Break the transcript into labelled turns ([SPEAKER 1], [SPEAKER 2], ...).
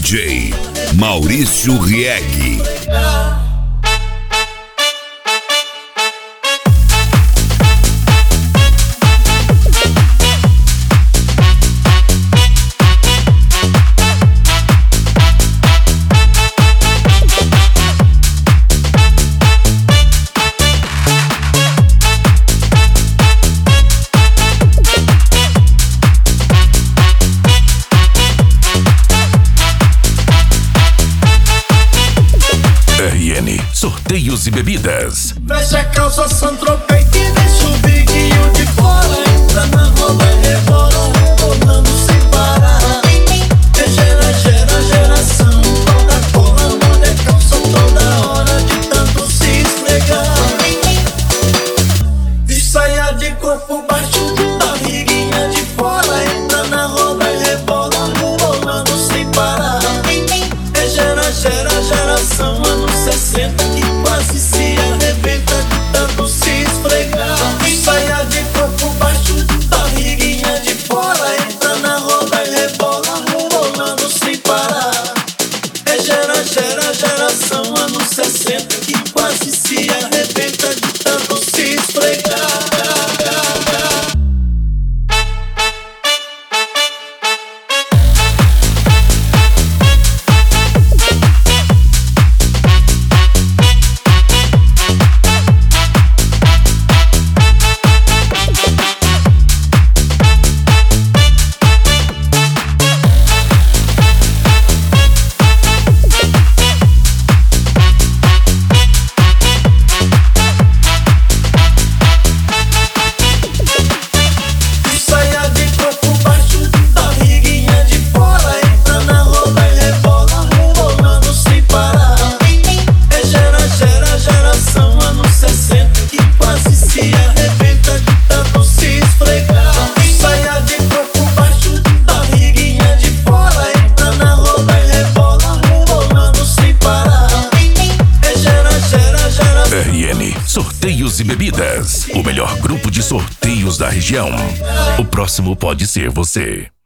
[SPEAKER 1] DJ Maurício Rieg.
[SPEAKER 2] RN Sorteios e Bebidas.
[SPEAKER 3] Fecha a calça, santropeite e deixa o biguinho de fora. Entra na roda e rebola, rebolando sem parar. Geração, toda cola, molha a calça toda hora de tanto se esfregar. De saia de corpo baixo, barriguinha de fora. Entra na roda e rebola, rebolando sem parar. Geração, anos 60 que quase se arrebenta de tanto se esfregar. Saia de corpo baixo, barriguinha de fora. Entra na roda e rebola, rebolando sem parar. Geração, anos 60 que quase se arrebenta de tanto se esfregar.
[SPEAKER 2] RN Sorteios e Bebidas. O melhor grupo de sorteios da região. O próximo pode ser você.